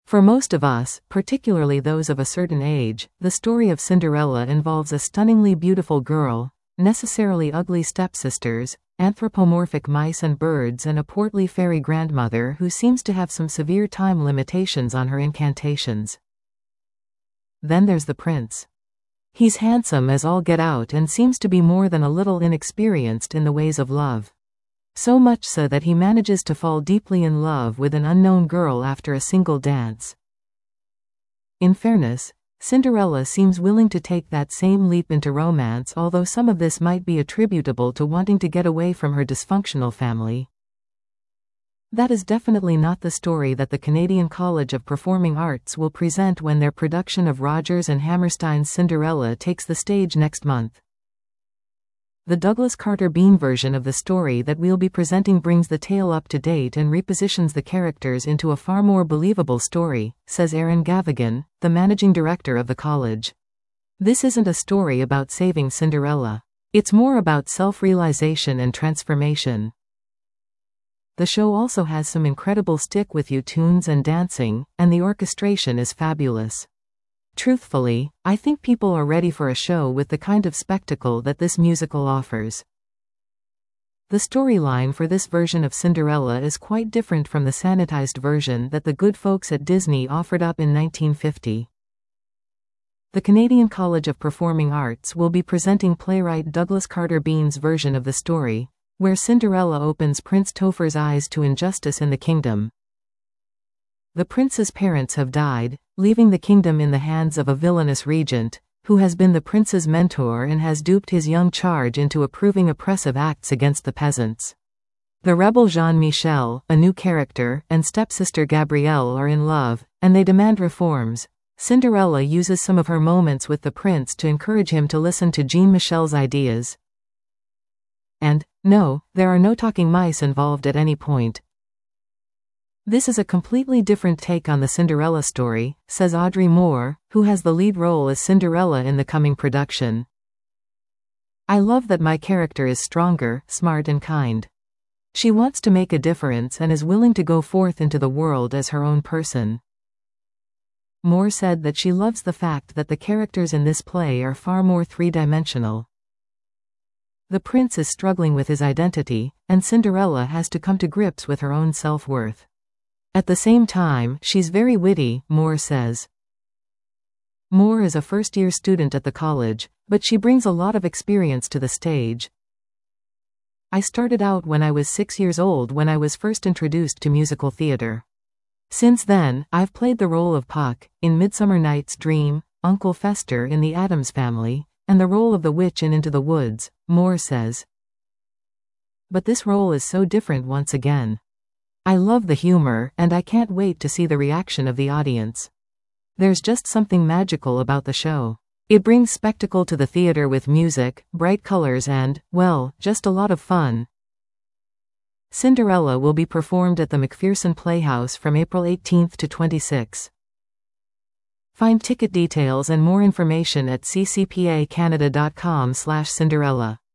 For most of us, particularly those of a certain age, the story of Cinderella involves a stunningly beautiful girl, necessarily ugly stepsisters, anthropomorphic mice and birds, and a portly fairy grandmother who seems to have some severe time limitations on her incantations. Then there's the prince. He's handsome as all get out and seems to be more than a little inexperienced in the ways of love. So much so that he manages to fall deeply in love with an unknown girl after a single dance. In fairness, Cinderella seems willing to take that same leap into romance, although some of this might be attributable to wanting to get away from her dysfunctional family. That is definitely not the story that the Canadian College of Performing Arts will present when their production of Rodgers and Hammerstein's Cinderella takes the stage next month. The Douglas Carter Beane version of the story that we'll be presenting brings the tale up to date and repositions the characters into a far more believable story, says Aaron Gavigan, the managing director of the college. This isn't a story about saving Cinderella. It's more about self-realization and transformation. The show also has some incredible stick-with-you tunes and dancing, and the orchestration is fabulous. Truthfully, I think people are ready for a show with the kind of spectacle that this musical offers. The storyline for this version of Cinderella is quite different from the sanitized version that the good folks at Disney offered up in 1950. The Canadian College of Performing Arts will be presenting playwright Douglas Carter Beane's version of the story, where Cinderella opens Prince Topher's eyes to injustice in the kingdom. The prince's parents have died, leaving the kingdom in the hands of a villainous regent, who has been the prince's mentor and has duped his young charge into approving oppressive acts against the peasants. The rebel Jean-Michel, a new character, and stepsister Gabrielle are in love, and they demand reforms. Cinderella uses some of her moments with the prince to encourage him to listen to Jean-Michel's ideas. And, no, there are no talking mice involved at any point. This is a completely different take on the Cinderella story, says Audrey Moore, who has the lead role as Cinderella in the coming production. I love that my character is stronger, smart and kind. She wants to make a difference and is willing to go forth into the world as her own person. Moore said that she loves the fact that the characters in this play are far more three-dimensional. The prince is struggling with his identity, and Cinderella has to come to grips with her own self-worth. At the same time, she's very witty, Moore says. Moore is a first-year student at the college, but she brings a lot of experience to the stage. I started out when I was 6 years old when I was first introduced to musical theater. Since then, I've played the role of Puck in Midsummer Night's Dream, Uncle Fester in The Addams Family, and the role of the witch in Into the Woods, Moore says. But this role is so different once again. I love the humor, and I can't wait to see the reaction of the audience. There's just something magical about the show. It brings spectacle to the theater with music, bright colors and, well, just a lot of fun. Cinderella will be performed at the McPherson Playhouse from April 18 to 26. Find ticket details and more information at ccpacanada.com/Cinderella.